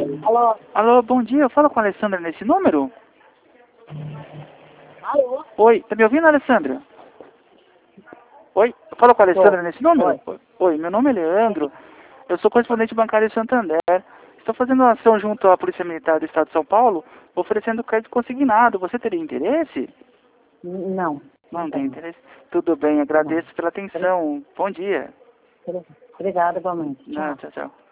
Alô? Alô, bom dia. Eu falo com a Alessandra nesse número? Alô? Oi, tá me ouvindo, Alessandra? Oi, eu falo com a Alessandra nesse número? Oi. Oi, meu nome é Leandro. Eu sou correspondente bancário de Santander. Estou fazendo uma ação junto à Polícia Militar do Estado de São Paulo, oferecendo crédito consignado. Você teria interesse? Não. Não tem tenho. interesse? Tudo bem, agradeço pela atenção. Bom dia. Obrigada, igualmente. Ah, Tchau. tchau, tchau.